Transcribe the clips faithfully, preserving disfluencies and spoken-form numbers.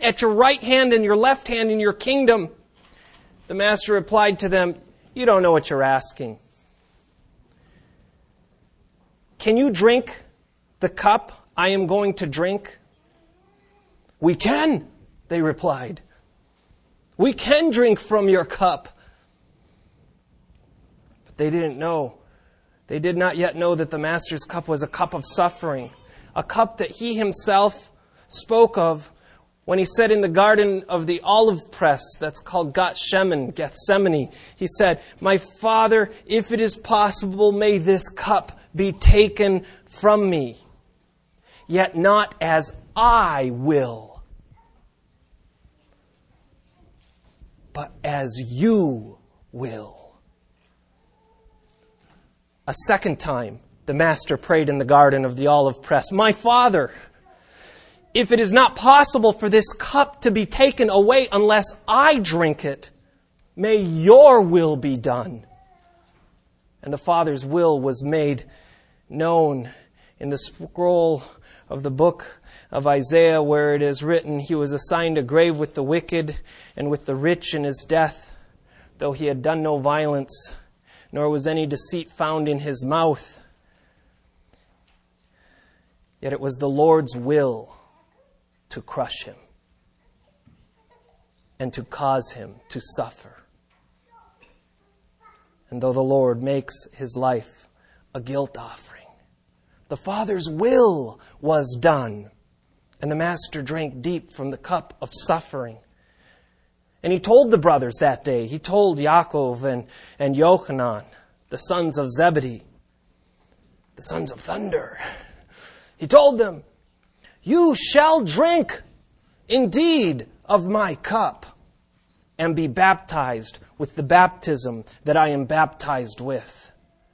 at your right hand and your left hand in your kingdom?" The master replied to them, "You don't know what you're asking. Can you drink the cup I am going to drink?" "We can," they replied. "We can drink from your cup." But they didn't know. They did not yet know that the master's cup was a cup of suffering, a cup that he himself spoke of when he said in the garden of the olive press, that's called Gethsemane, Gethsemane, he said, "My Father, if it is possible, may this cup be taken from me. Yet not as I will, but as you will." A second time, the master prayed in the garden of the olive press, "My Father, if it is not possible for this cup to be taken away unless I drink it, may your will be done." And the Father's will was made known in the scroll of the book of Isaiah, where it is written, "He was assigned a grave with the wicked and with the rich in his death, though he had done no violence, nor was any deceit found in his mouth. Yet it was the Lord's will to crush him and to cause him to suffer. And though the Lord makes his life a guilt offering, the Father's will was done. And the master drank deep from the cup of suffering. And he told the brothers that day, he told Yaakov and, and Yochanan, the sons of Zebedee, the sons of thunder. He told them, "You shall drink indeed of my cup and be baptized with the baptism that I am baptized with."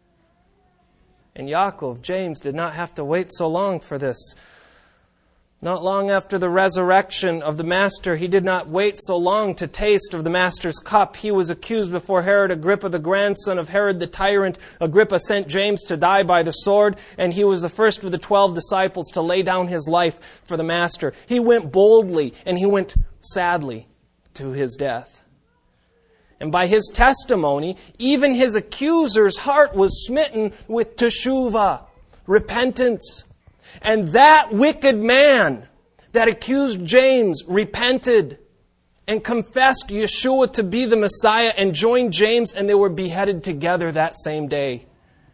And Yaakov, James, did not have to wait so long for this. Not long after the resurrection of the Master, he did not wait so long to taste of the Master's cup. He was accused before Herod Agrippa, the grandson of Herod the tyrant. Agrippa sent James to die by the sword, and he was the first of the twelve disciples to lay down his life for the Master. He went boldly, and he went sadly to his death. And by his testimony, even his accuser's heart was smitten with teshuvah, repentance. And that wicked man that accused James repented and confessed Yeshua to be the Messiah and joined James, and they were beheaded together that same day.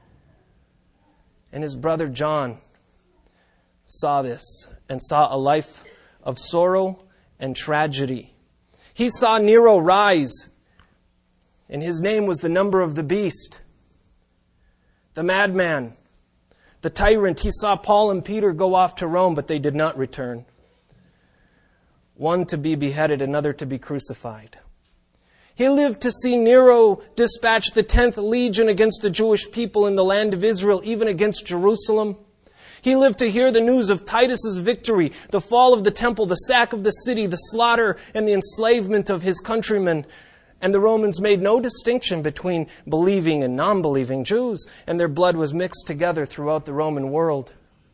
And his brother John saw this and saw a life of sorrow and tragedy. He saw Nero rise, and his name was the number of the beast, the madman, the tyrant. He saw Paul and Peter go off to Rome, but they did not return. One to be beheaded, another to be crucified. He lived to see Nero dispatch the tenth legion against the Jewish people in the land of Israel, even against Jerusalem. He lived to hear the news of Titus's victory, the fall of the temple, the sack of the city, the slaughter and the enslavement of his countrymen. And the Romans made no distinction between believing and non-believing Jews, and their blood was mixed together throughout the Roman world.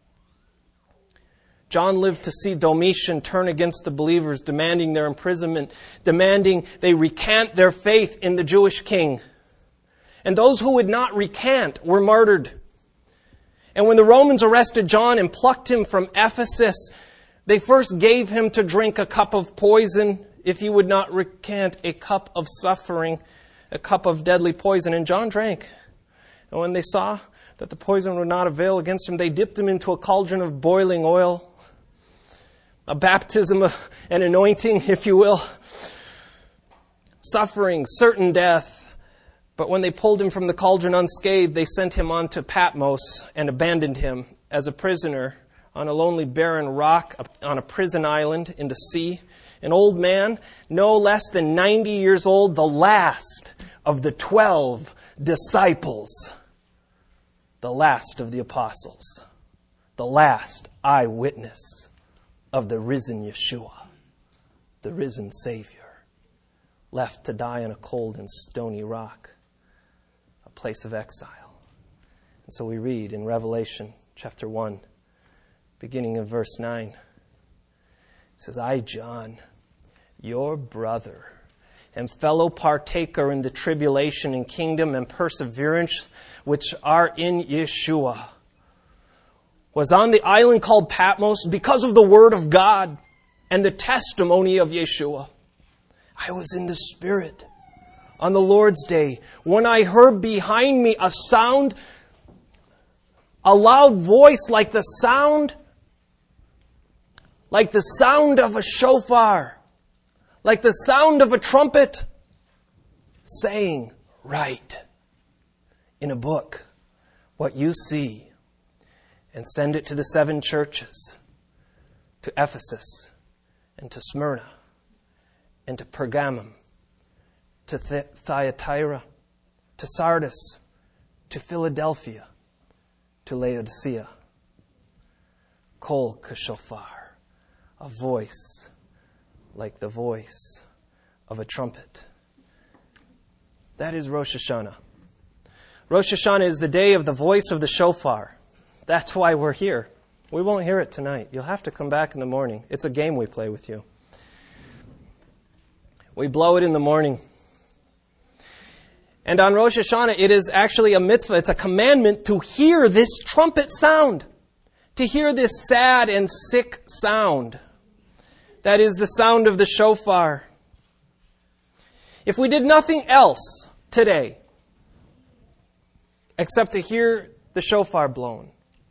John lived to see Domitian turn against the believers, demanding their imprisonment, demanding they recant their faith in the Jewish king. And those who would not recant were martyred. And when the Romans arrested John and plucked him from Ephesus, they first gave him to drink a cup of poison, if he would not recant, a cup of suffering, a cup of deadly poison. And John drank. And when they saw that the poison would not avail against him, they dipped him into a cauldron of boiling oil, a baptism, an anointing, if you will. Suffering, certain death. But when they pulled him from the cauldron unscathed, they sent him on to Patmos and abandoned him as a prisoner on a lonely barren rock on a prison island in the sea. An old man, no less than ninety years old, the last of the twelve disciples, the last of the apostles, the last eyewitness of the risen Yeshua, the risen Savior, left to die on a cold and stony rock, a place of exile. And so we read in Revelation chapter one, beginning in verse nine, it says, "I, John, your brother and fellow partaker in the tribulation and kingdom and perseverance which are in Yeshua, was on the island called Patmos because of the word of God and the testimony of Yeshua. I was in the Spirit on the Lord's day when I heard behind me a sound, a loud voice like the sound, like the sound of a shofar, like the sound of a trumpet, saying, write in a book what you see and send it to the seven churches, to Ephesus and to Smyrna and to Pergamum, to Th- Thyatira, to Sardis, to Philadelphia, to Laodicea. Kol kashofar, a voice like the voice of a trumpet. That is Rosh Hashanah. Rosh Hashanah is the day of the voice of the shofar. That's why we're here. We won't hear it tonight. You'll have to come back in the morning. It's a game we play with you. We blow it in the morning. And on Rosh Hashanah, it is actually a mitzvah. It's a commandment to hear this trumpet sound. To hear this sad and sick sound. That is the sound of the shofar. If we did nothing else today, except to hear the shofar blown,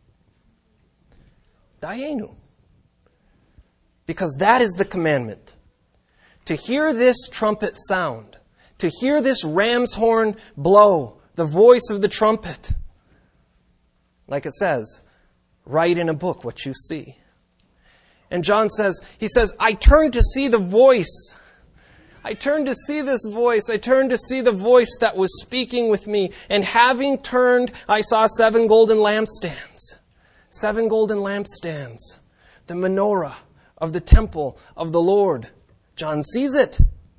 dayenu. Because that is the commandment. To hear this trumpet sound, to hear this ram's horn blow, the voice of the trumpet. Like it says, write in a book what you see. And John says, he says, I turned to see the voice. I turned to see this voice. I turned to see the voice that was speaking with me. And having turned, I saw seven golden lampstands. Seven golden lampstands. The menorah of the temple of the Lord. John sees it.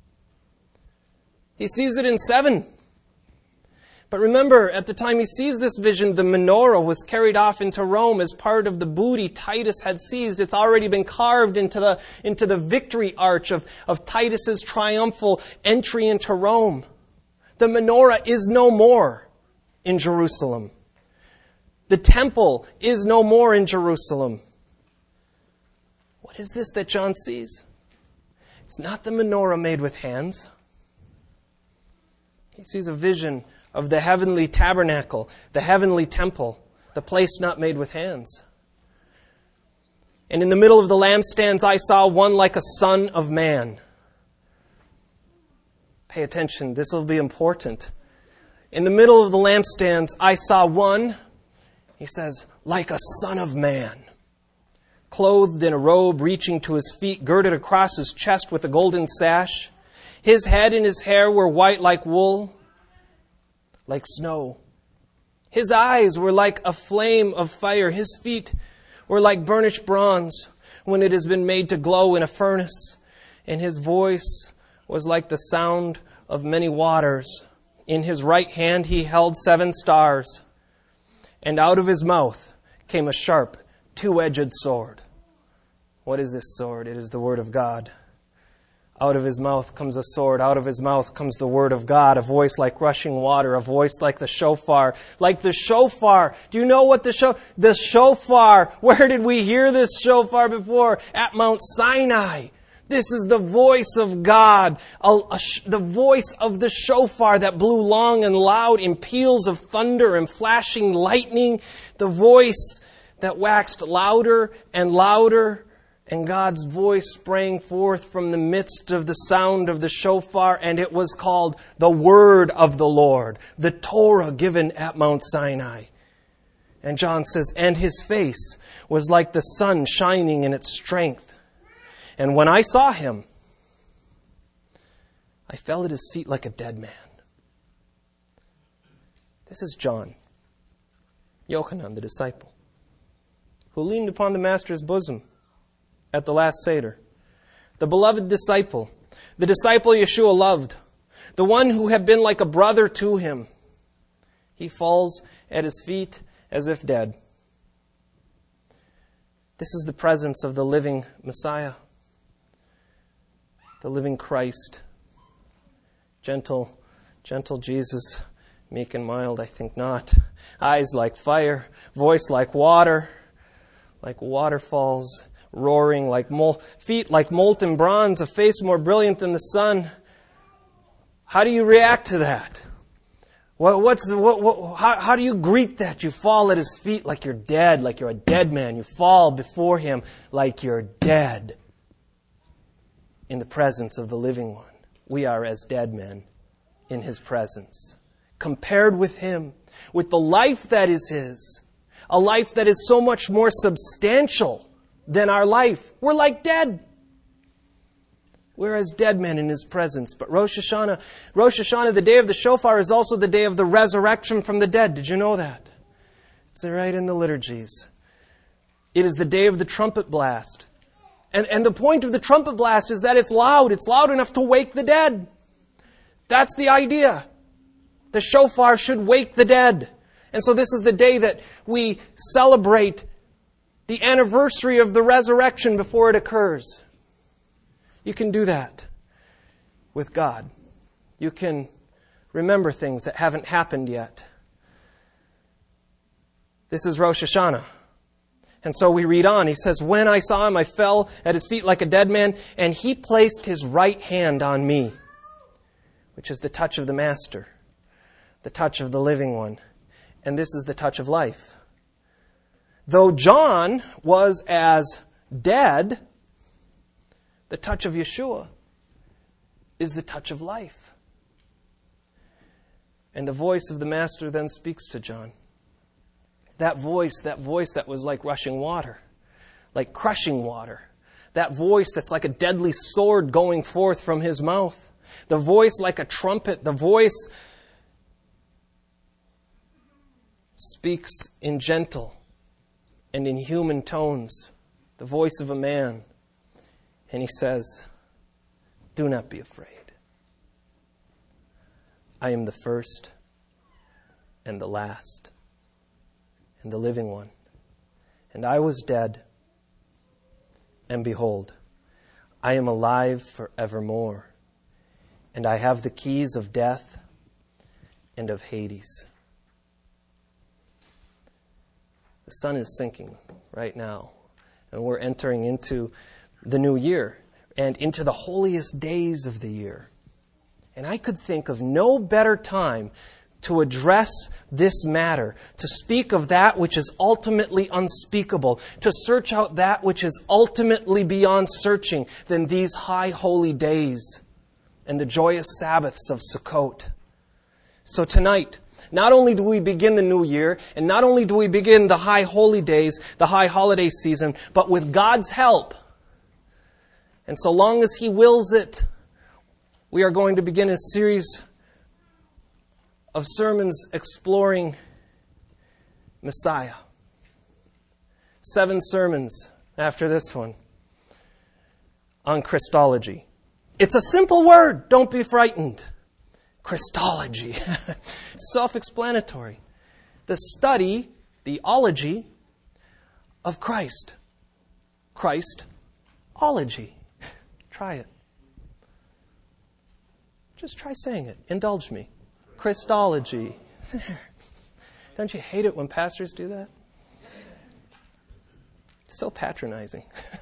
He sees it in seven. But remember, at the time he sees this vision, the menorah was carried off into Rome as part of the booty Titus had seized. It's already been carved into the, into the victory arch of, of Titus's triumphal entry into Rome. The menorah is no more in Jerusalem. The temple is no more in Jerusalem. What is this that John sees? It's not the menorah made with hands. He sees a vision of the heavenly tabernacle, the heavenly temple, the place not made with hands. And in the middle of the lampstands, I saw one like a son of man. Pay attention, this will be important. In the middle of the lampstands, I saw one, he says, like a son of man, clothed in a robe reaching to his feet, girded across his chest with a golden sash. His head and his hair were white like wool, like snow. His eyes were like a flame of fire. His feet were like burnished bronze when it has been made to glow in a furnace. And his voice was like the sound of many waters. In his right hand he held seven stars. And out of his mouth came a sharp, two-edged sword. What is this sword? It is the word of God. Out of his mouth comes a sword. Out of his mouth comes the word of God. A voice like rushing water. A voice like the shofar. Like the shofar. Do you know what the shofar... The shofar. Where did we hear this shofar before? At Mount Sinai. This is the voice of God. A, a, the voice of the shofar that blew long and loud in peals of thunder and flashing lightning. The voice that waxed louder and louder. And God's voice sprang forth from the midst of the sound of the shofar, and it was called the word of the Lord, the Torah given at Mount Sinai. And John says, and his face was like the sun shining in its strength. And when I saw him, I fell at his feet like a dead man. This is John, Yochanan, the disciple, who leaned upon the Master's bosom at the last Seder. The beloved disciple, the disciple Yeshua loved, the one who had been like a brother to him. He falls at his feet as if dead. This is the presence of the living Messiah. the living Christ. Gentle, gentle Jesus, meek and mild, I think not. Eyes like fire, voice like water, like waterfalls, roaring like mol- feet like molten bronze, a face more brilliant than the sun. How do you react to that? What, what's the, what, what, how, how do you greet that? You fall at His feet like you're dead, like you're a dead man. You fall before Him like you're dead in the presence of the living one. We are as dead men in His presence. Compared with Him, with the life that is His, a life that is so much more substantial than our life. We're like dead. We're as dead men in His presence. But Rosh Hashanah, Rosh Hashanah, the day of the shofar, is also the day of the resurrection from the dead. Did you know that? It's right in the liturgies. It is the day of the trumpet blast. And, and the point of the trumpet blast is that it's loud. It's loud enough to wake the dead. That's the idea. The shofar should wake the dead. And so this is the day that we celebrate the anniversary of the resurrection before it occurs. You can do that with God. You can remember things that haven't happened yet. This is Rosh Hashanah. And so we read on. He says, when I saw Him, I fell at His feet like a dead man, and He placed His right hand on me, which is the touch of the Master, the touch of the living one. And this is the touch of life. Though John was as dead, the touch of Yeshua is the touch of life. And the voice of the Master then speaks to John. That voice, that voice that was like rushing water, like crushing water. That voice that's like a deadly sword going forth from His mouth. The voice like a trumpet. The voice speaks in gentle and in human tones. The voice of a man. And He says, do not be afraid. I am the first and the last and the living one. And I was dead, and behold, I am alive forevermore. And I have the keys of death and of Hades. The sun is sinking right now, and we're entering into the new year and into the holiest days of the year. And I could think of no better time to address this matter, to speak of that which is ultimately unspeakable, to search out that which is ultimately beyond searching than these high holy days and the joyous Sabbaths of Sukkot. So tonight, not only do we begin the new year, and not only do we begin the high holy days, the high holiday season, but with God's help, and so long as He wills it, we are going to begin a series of sermons exploring Messiah. Seven sermons after this one on Christology. It's a simple word. Don't be frightened. Christology. It's self-explanatory. The study, the ology of Christ. Christology. Try it. Just try saying it. Indulge me. Christology. Don't you hate it when pastors do that? So patronizing.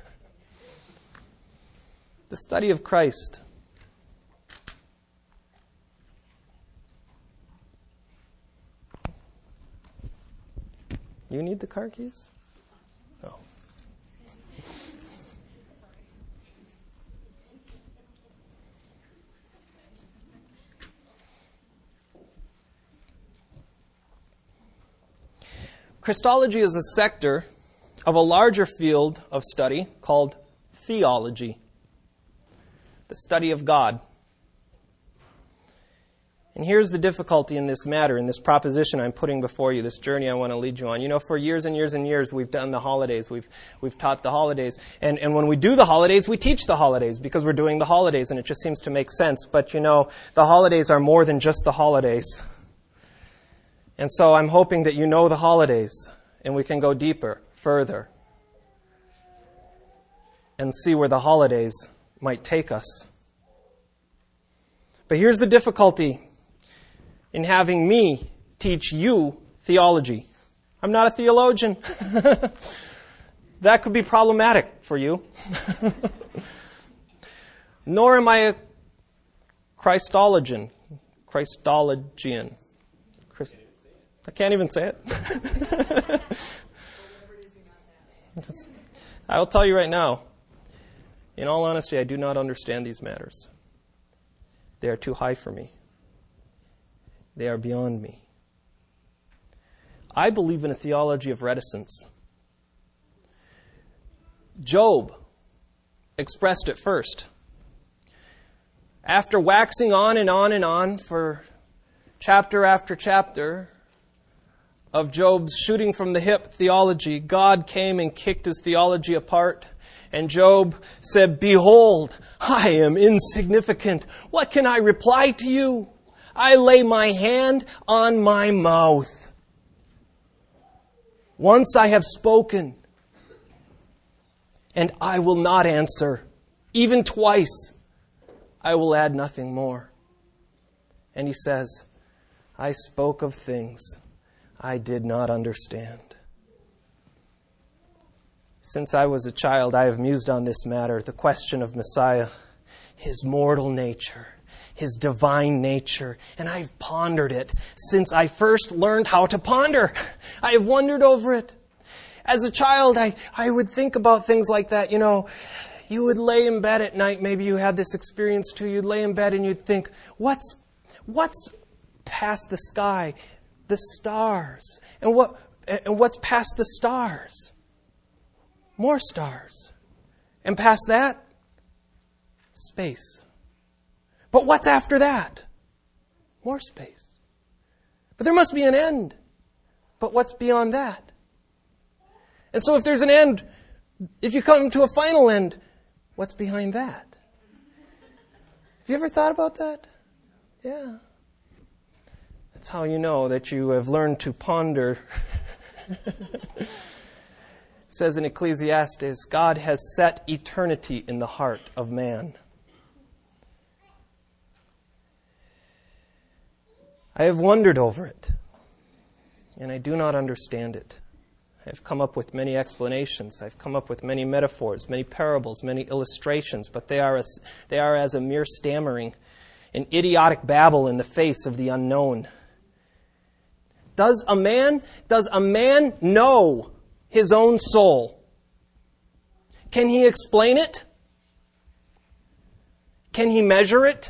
The study of Christ. You need the car keys? Oh. Christology is a sector of a larger field of study called theology, the study of God. And here's the difficulty in this matter, in this proposition I'm putting before you, this journey I want to lead you on. You know, for years and years and years, we've done the holidays. We've we've taught the holidays. And, and when we do the holidays, we teach the holidays because we're doing the holidays, and it just seems to make sense. But, you know, the holidays are more than just the holidays. And so I'm hoping that you know the holidays, and we can go deeper, further, and see where the holidays might take us. But here's the difficulty in having me teach you theology. I'm not a theologian. That could be problematic for you. Nor am I a Christologian. Christologian. Christ- I can't even say it. I will tell you right now, in all honesty, I do not understand these matters. They are too high for me. They are beyond me. I believe in a theology of reticence. Job expressed it first. After waxing on and on and on for chapter after chapter of Job's shooting from the hip theology, God came and kicked his theology apart. And Job said, "Behold, I am insignificant. What can I reply to you? I lay my hand on my mouth. Once I have spoken, and I will not answer. Even twice, I will add nothing more." And he says, "I spoke of things I did not understand." Since I was a child, I have mused on this matter, the question of Messiah, his mortal nature, his divine nature, and I've pondered it since I first learned how to ponder. I have wondered over it. As a child, I, I would think about things like that. You know, you would lay in bed at night, maybe you had this experience too, you'd lay in bed and you'd think, what's what's past the sky? The stars. And what and what's past the stars? More stars. And past that, space. But what's after that? More space. But there must be an end. But what's beyond that? And so if there's an end, if you come to a final end, what's behind that? Have you ever thought about that? Yeah. That's how you know that you have learned to ponder. It says in Ecclesiastes, God has set eternity in the heart of man. I have wondered over it, and I do not understand it. I've come up with many explanations. I've come up with many metaphors, many parables, many illustrations, but they are as, they are as a mere stammering, an idiotic babble in the face of the unknown. Does a man, does a man know his own soul? Can he explain it? Can he measure it?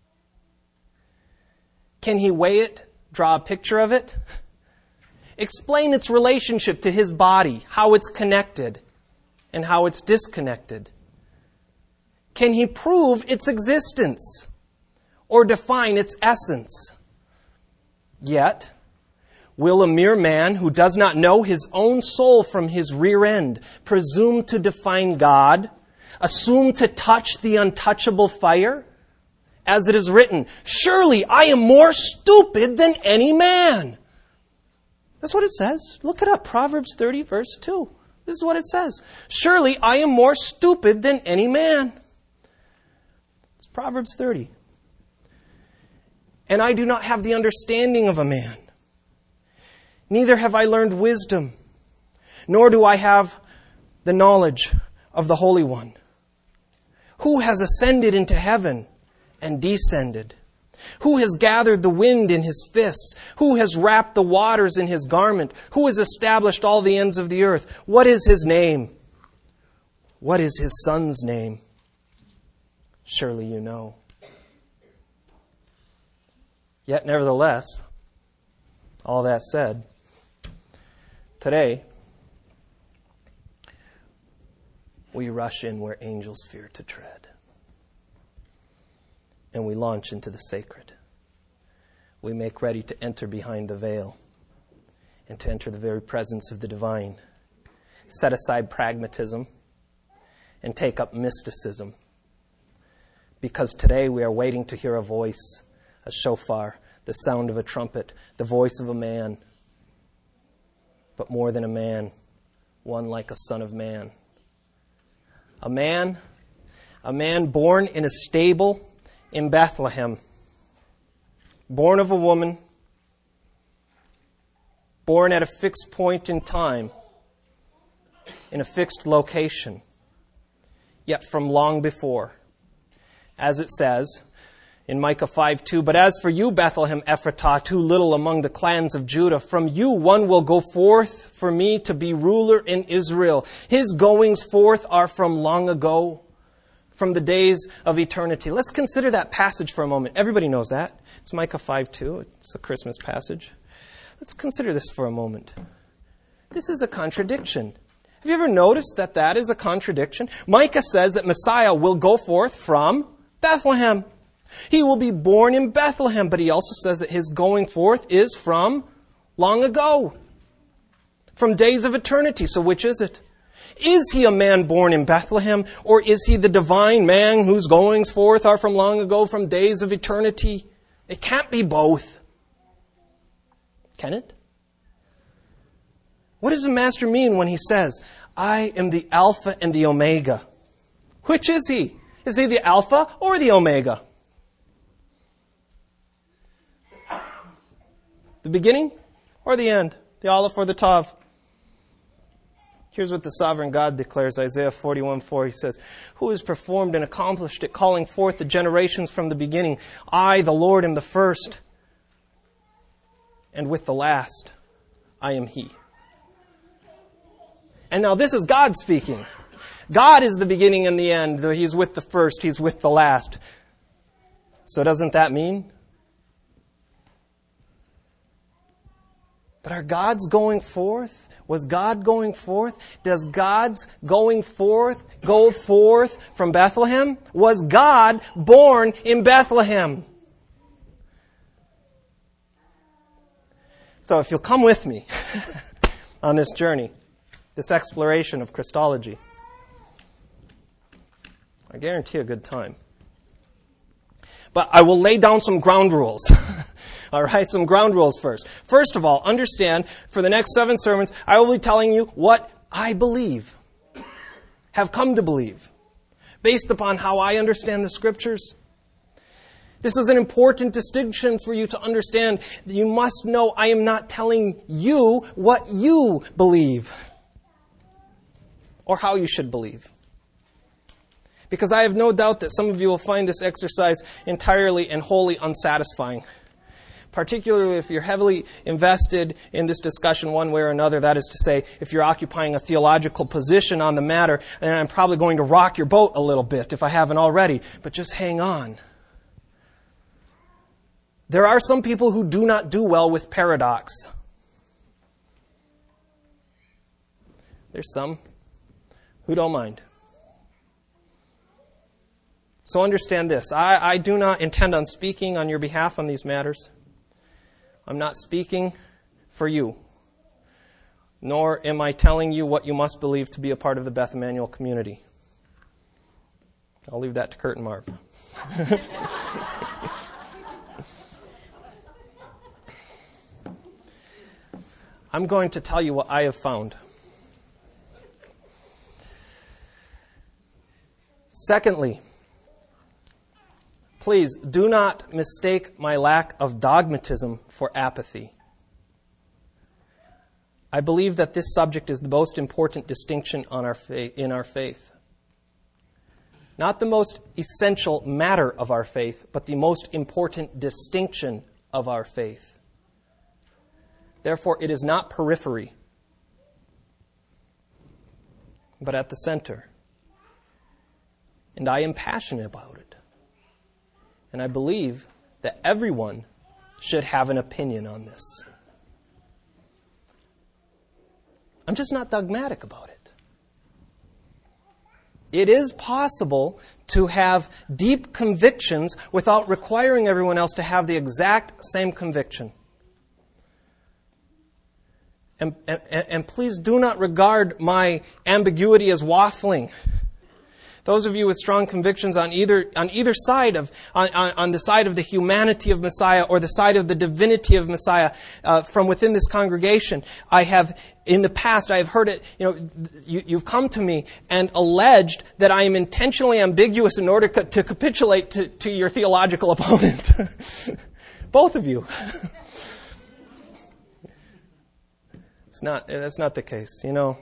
Can he weigh it, draw a picture of it? Explain its relationship to his body, how it's connected and how it's disconnected. Can he prove its existence or define its essence? Yet, will a mere man who does not know his own soul from his rear end presume to define God, assume to touch the untouchable fire? As it is written, "Surely I am more stupid than any man." That's what it says. Look it up. Proverbs thirty, verse two. This is what it says. "Surely I am more stupid than any man." It's Proverbs thirty. "And I do not have the understanding of a man. Neither have I learned wisdom, nor do I have the knowledge of the Holy One. Who has ascended into heaven and descended? Who has gathered the wind in his fists? Who has wrapped the waters in his garment? Who has established all the ends of the earth? What is his name? What is his son's name? Surely you know." Yet nevertheless, all that said, today we rush in where angels fear to tread. And we launch into the sacred. We make ready to enter behind the veil and to enter the very presence of the divine. Set aside pragmatism and take up mysticism. Because today we are waiting to hear a voice, a shofar, the sound of a trumpet, the voice of a man. But more than a man, one like a son of man. A man, a man born in a stable in Bethlehem, born of a woman, born at a fixed point in time, in a fixed location, yet from long before. As it says in Micah five two, "But as for you, Bethlehem Ephratah, too little among the clans of Judah, from you one will go forth for me to be ruler in Israel. His goings forth are from long ago, from the days of eternity." Let's consider that passage for a moment. Everybody knows that. It's Micah five two. It's a Christmas passage. Let's consider this for a moment. This is a contradiction. Have you ever noticed that that is a contradiction? Micah says that Messiah will go forth from Bethlehem. He will be born in Bethlehem, but he also says that his going forth is from long ago, from days of eternity. So which is it? Is he a man born in Bethlehem, or is he the divine man whose goings forth are from long ago, from days of eternity? It can't be both. Can it? What does the Master mean when he says, "I am the Alpha and the Omega"? Which is he? Is he the Alpha or the Omega? The beginning or the end? The Aleph or the Tav? Here's what the sovereign God declares, Isaiah forty-one four. He says, "Who has performed and accomplished it, calling forth the generations from the beginning? I, the Lord, am the first, and with the last, I am He." And now this is God speaking. God is the beginning and the end. He's with the first, He's with the last. So doesn't that mean? But are God's going forth? Was God going forth? Does God's going forth go forth from Bethlehem? Was God born in Bethlehem? So if you'll come with me on this journey, this exploration of Christology, I guarantee a good time. But I will lay down some ground rules. All right, some ground rules first. First of all, understand, for the next seven sermons, I will be telling you what I believe, have come to believe, based upon how I understand the Scriptures. This is an important distinction for you to understand. You must know I am not telling you what you believe, or how you should believe. Because I have no doubt that some of you will find this exercise entirely and wholly unsatisfying. Particularly if you're heavily invested in this discussion one way or another, that is to say, if you're occupying a theological position on the matter, then I'm probably going to rock your boat a little bit if I haven't already. But just hang on. There are some people who do not do well with paradox. There's some who don't mind. So understand this. I, I do not intend on speaking on your behalf on these matters. I'm not speaking for you, nor am I telling you what you must believe to be a part of the Beth Emmanuel community. I'll leave that to Kurt and Marv. I'm going to tell you what I have found. Secondly, please do not mistake my lack of dogmatism for apathy. I believe that this subject is the most important distinction on our faith, in our faith. Not the most essential matter of our faith, but the most important distinction of our faith. Therefore, it is not periphery, but at the center. And I am passionate about it. And I believe that everyone should have an opinion on this. I'm just not dogmatic about it. It is possible to have deep convictions without requiring everyone else to have the exact same conviction. And, and, and please do not regard my ambiguity as waffling. Those of you with strong convictions on either on either side of on, on, on the side of the humanity of Messiah or the side of the divinity of Messiah uh, from within this congregation, I have in the past I have heard it. You know, you, you've come to me and alleged that I am intentionally ambiguous in order co- to capitulate to, to your theological opponent. Both of you. It's not, that's not the case, you know.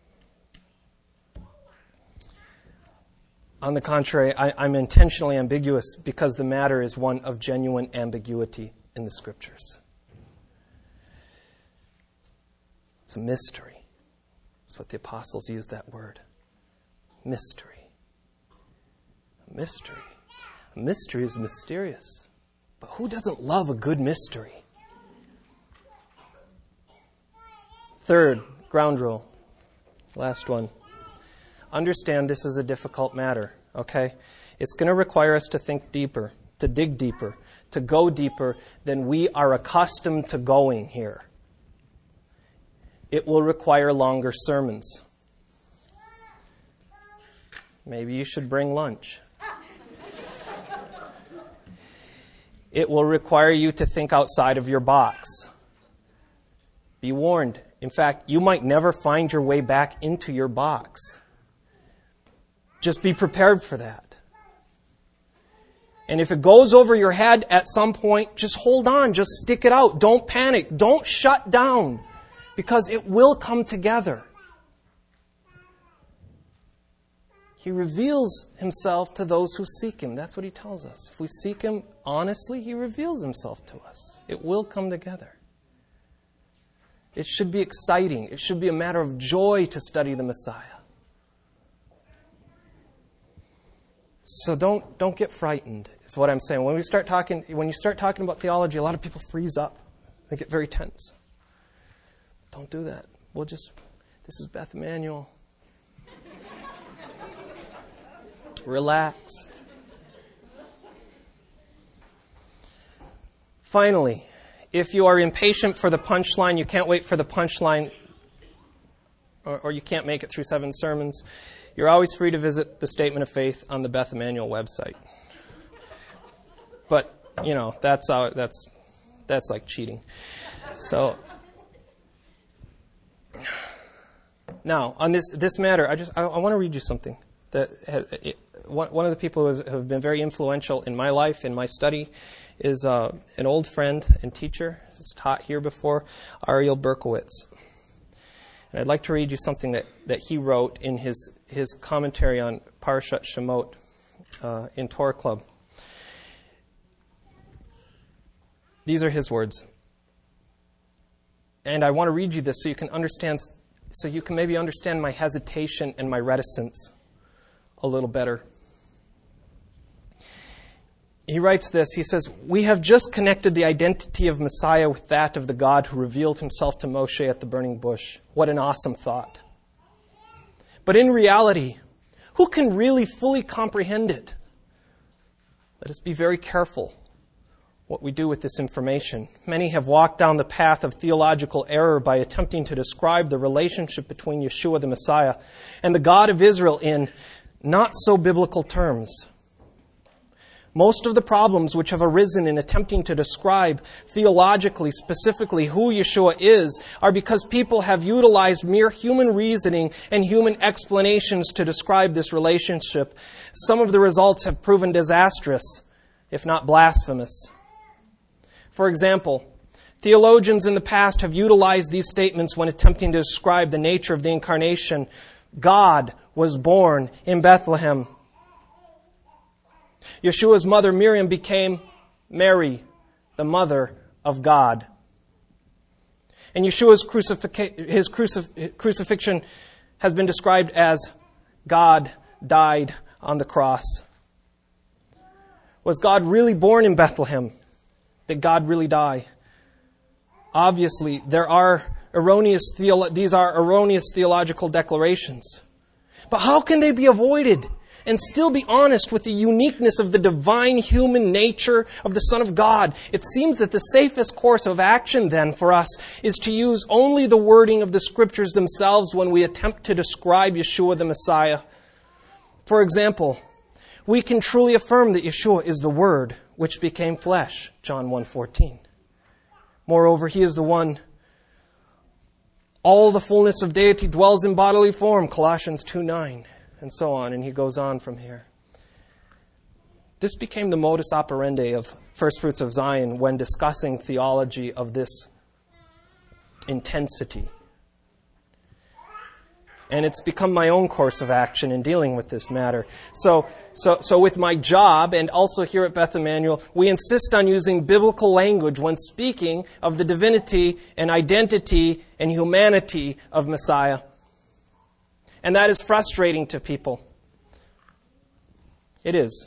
On the contrary, I, I'm intentionally ambiguous because the matter is one of genuine ambiguity in the Scriptures. It's a mystery. That's what the apostles use that word. Mystery. A mystery. A mystery is mysterious. But who doesn't love a good mystery? Third, ground rule. Last one. Understand this is a difficult matter, okay? It's going to require us to think deeper, to dig deeper, to go deeper than we are accustomed to going here. It will require longer sermons. Maybe you should bring lunch. It will require you to think outside of your box. Be warned. In fact, you might never find your way back into your box. Just be prepared for that. And if it goes over your head at some point, just hold on. Just stick it out. Don't panic. Don't shut down. Because it will come together. He reveals himself to those who seek him. That's what he tells us. If we seek him honestly, he reveals himself to us. It will come together. It should be exciting. It should be a matter of joy to study the Messiah. So don't don't get frightened, is what I'm saying. When we start talking, when you start talking about theology, a lot of people freeze up. They get very tense. Don't do that. We'll just, this is Beth Emanuel. Relax. Finally, if you are impatient for the punchline, you can't wait for the punchline, or, or you can't make it through seven sermons, you're always free to visit the Statement of Faith on the Beth Emanuel website. But, you know, that's how, that's that's like cheating. So now, on this this matter, I just I, I want to read you something that has, it, one, one of the people who have been very influential in my life, in my study, is uh, an old friend and teacher. He's taught here before, Ariel Berkowitz. And I'd like to read you something that, that he wrote in his, his commentary on Parashat Shemot uh, in Torah Club. These are his words. And I want to read you this so you can understand, so you can maybe understand my hesitation and my reticence a little better. He writes this, he says, "We have just connected the identity of Messiah with that of the God who revealed himself to Moshe at the burning bush. What an awesome thought. But in reality, who can really fully comprehend it? Let us be very careful what we do with this information. Many have walked down the path of theological error by attempting to describe the relationship between Yeshua the Messiah and the God of Israel in not so biblical terms. Most of the problems which have arisen in attempting to describe theologically, specifically who Yeshua is, are because people have utilized mere human reasoning and human explanations to describe this relationship. Some of the results have proven disastrous, if not blasphemous. For example, theologians in the past have utilized these statements when attempting to describe the nature of the incarnation. God was born in Bethlehem. Yeshua's mother Miriam became Mary, the mother of God. And Yeshua's crucific- his crucif- crucifixion has been described as God died on the cross. Was God really born in Bethlehem? Did God really die? Obviously, there are erroneous theolo- these are erroneous theological declarations. But how can they be avoided and still be honest with the uniqueness of the divine human nature of the Son of God? It seems that the safest course of action then for us is to use only the wording of the Scriptures themselves when we attempt to describe Yeshua the Messiah. For example, we can truly affirm that Yeshua is the Word which became flesh, John one fourteen. Moreover, He is the one, all the fullness of deity dwells in bodily form, Colossians two nine. And so on, and he goes on from here. This became the modus operandi of First Fruits of Zion when discussing theology of this intensity. And it's become my own course of action in dealing with this matter. So, so, so with my job, and also here at Beth Emmanuel, we insist on using biblical language when speaking of the divinity and identity and humanity of Messiah. And that is frustrating to people. It is.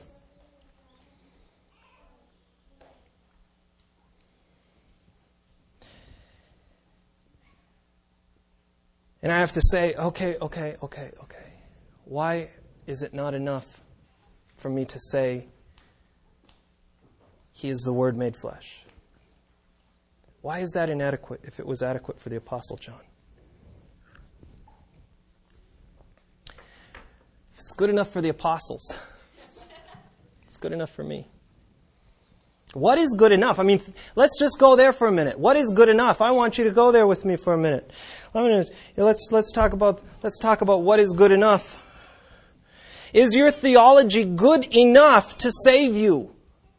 And I have to say, okay, okay, okay, okay. Why is it not enough for me to say, He is the Word made flesh? Why is that inadequate if it was adequate for the Apostle John? If it's good enough for the apostles, it's good enough for me. What is good enough? I mean, let's just go there for a minute. What is good enough? I want you to go there with me for a minute. Let's let's talk about let's talk about what is good enough. Is your theology good enough to save you?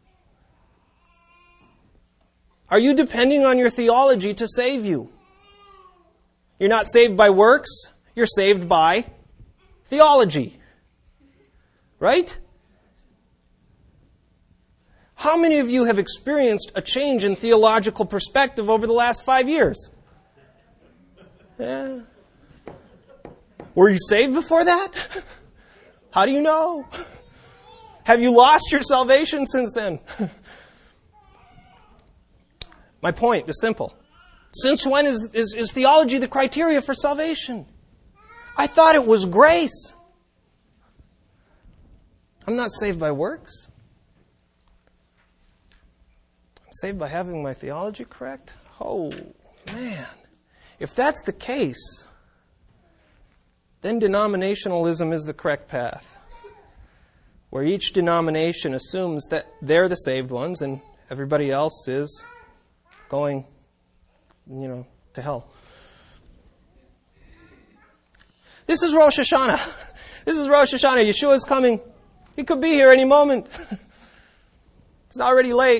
Are you depending on your theology to save you? You're not saved by works, you're saved by theology. Right? How many of you have experienced a change in theological perspective over the last five years? Yeah. Were you saved before that? How do you know? Have you lost your salvation since then? My point is simple. Since when is, is, is theology the criteria for salvation? I thought it was grace. I'm not saved by works. I'm saved by having my theology correct? Oh, man. If that's the case, then denominationalism is the correct path, where each denomination assumes that they're the saved ones and everybody else is going, you know, to hell. This is Rosh Hashanah. This is Rosh Hashanah. Yeshua's coming. He could be here any moment. It's already late.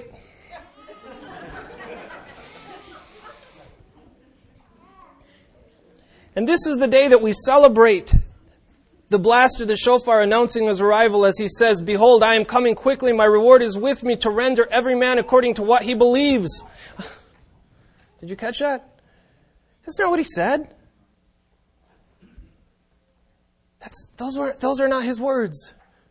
And this is the day that we celebrate the blast of the shofar announcing His arrival, as He says, "Behold, I am coming quickly. My reward is with me to render every man according to what he believes." Did you catch that? That's not what He said. That's, those were, those are not His words.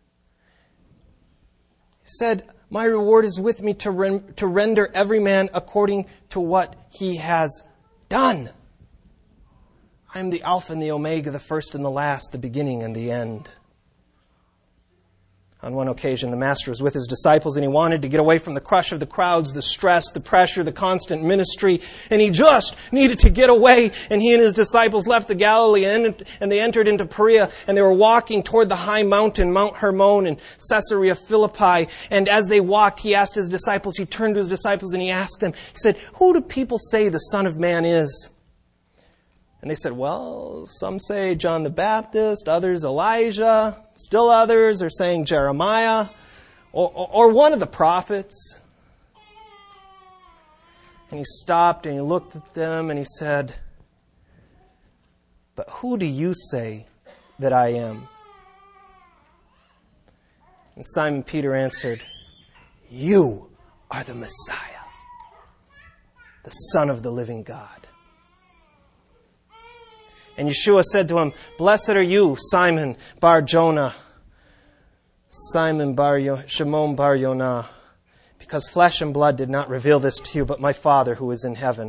He said, "My reward is with me to, rem- to render every man according to what he has done." I am the Alpha and the Omega, the first and the last, the beginning and the end. On one occasion, the Master was with His disciples and He wanted to get away from the crush of the crowds, the stress, the pressure, the constant ministry, and He just needed to get away. And He and His disciples left the Galilee and, and they entered into Perea, and they were walking toward the high mountain, Mount Hermon in Caesarea Philippi. And as they walked, He asked His disciples, He turned to His disciples and He asked them, He said, "Who do people say the Son of Man is?" And they said, "Well, some say John the Baptist, others Elijah, still others are saying Jeremiah, or, or, or one of the prophets." And He stopped and He looked at them and He said, "But who do you say that I am?" And Simon Peter answered, "You are the Messiah, the Son of the living God." And Yeshua said to him, "Blessed are you, Simon Bar Jonah, Simon Bar Yo- Shimon Bar Yonah, because flesh and blood did not reveal this to you, but my Father who is in heaven."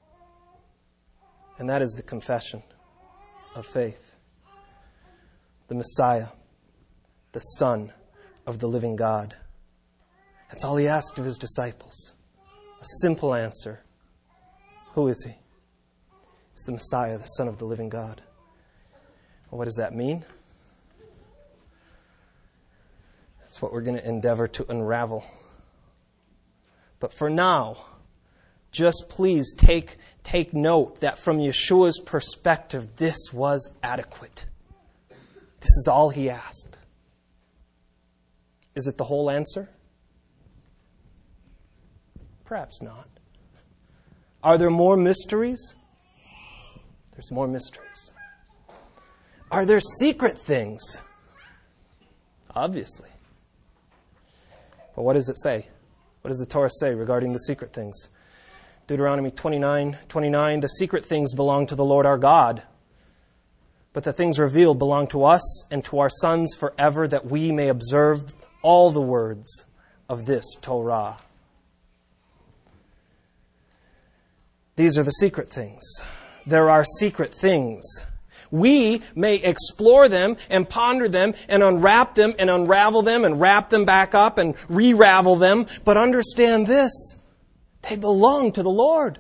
And that is the confession of faith. The Messiah, the Son of the living God. That's all He asked of His disciples. A simple answer. Who is He? It's the Messiah, the Son of the living God. Well, what does that mean? That's what we're going to endeavor to unravel. But for now, just please take, take note that from Yeshua's perspective, this was adequate. This is all He asked. Is it the whole answer? Perhaps not. Are there more mysteries? There's more mysteries. Are there secret things? Obviously. But what does it say? What does the Torah say regarding the secret things? Deuteronomy twenty-nine twenty-nine, the secret things belong to the Lord our God, but the things revealed belong to us and to our sons forever, that we may observe all the words of this Torah. These are the secret things. There are secret things. We may explore them and ponder them and unwrap them and unravel them and wrap them back up and re-ravel them, but understand this: they belong to the Lord.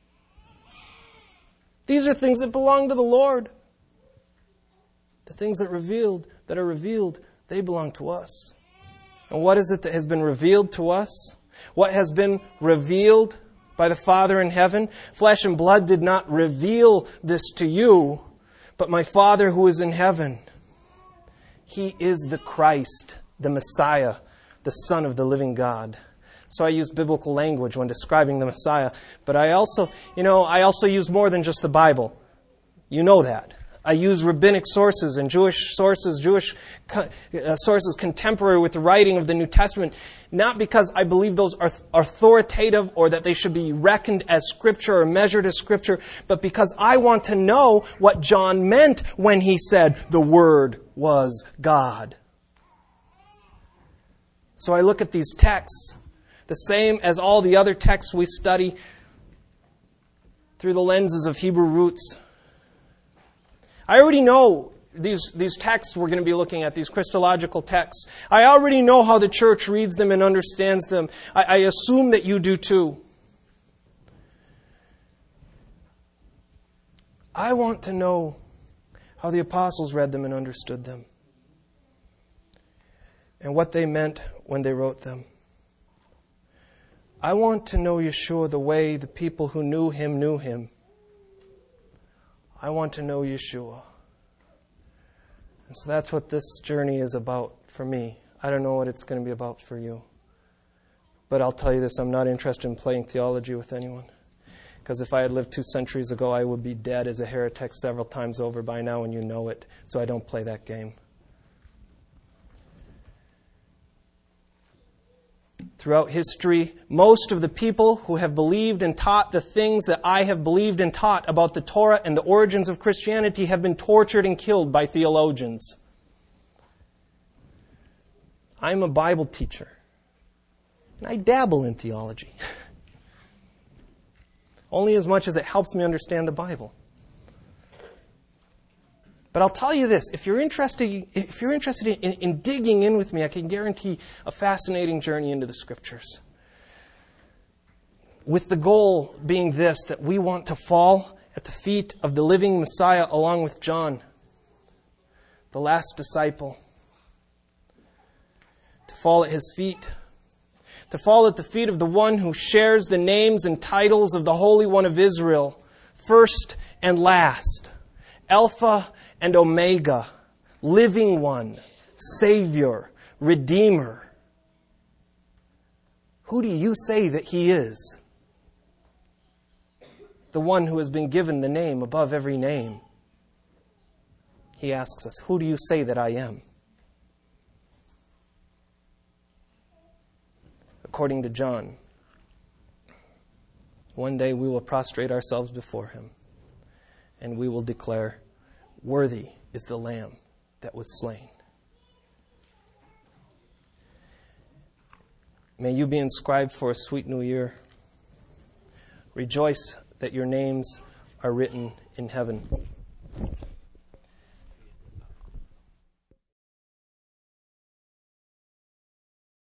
These are things that belong to the Lord. The things that revealed, that are revealed, they belong to us. And what is it that has been revealed to us? What has been revealed by the Father in heaven? Flesh and blood did not reveal this to you, but my Father who is in heaven. He is the Christ, the Messiah, the Son of the living God. So I use biblical language when describing the Messiah. But I also, you know, I also use more than just the Bible. You know that. I use rabbinic sources and Jewish sources, Jewish co- uh, sources contemporary with the writing of the New Testament, not because I believe those are th- authoritative or that they should be reckoned as Scripture or measured as Scripture, but because I want to know what John meant when he said the Word was God. So I look at these texts, the same as all the other texts we study, through the lenses of Hebrew roots. I already know these, these texts we're going to be looking at, these Christological texts. I already know how the church reads them and understands them. I, I assume that you do too. I want to know how the apostles read them and understood them, and what they meant when they wrote them. I want to know Yeshua the way the people who knew Him knew Him. I want to know Yeshua. And so that's what this journey is about for me. I don't know what it's going to be about for you. But I'll tell you this, I'm not interested in playing theology with anyone. Because if I had lived two centuries ago, I would be dead as a heretic several times over by now, and you know it. So I don't play that game. Throughout history, most of the people who have believed and taught the things that I have believed and taught about the Torah and the origins of Christianity have been tortured and killed by theologians. I'm a Bible teacher, and I dabble in theology. Only as much as it helps me understand the Bible. But I'll tell you this, if you're interested, if you're interested in, in digging in with me, I can guarantee a fascinating journey into the Scriptures. With the goal being this, that we want to fall at the feet of the living Messiah along with John, the last disciple. To fall at his feet. To fall at the feet of the one who shares the names and titles of the Holy One of Israel, first and last, Alpha and Omega, Living One, Savior, Redeemer. Who do you say that He is? The one who has been given the name above every name. He asks us, who do you say that I am? According to John, one day we will prostrate ourselves before Him, and we will declare, worthy is the Lamb that was slain. May you be inscribed for a sweet new year. Rejoice that your names are written in heaven.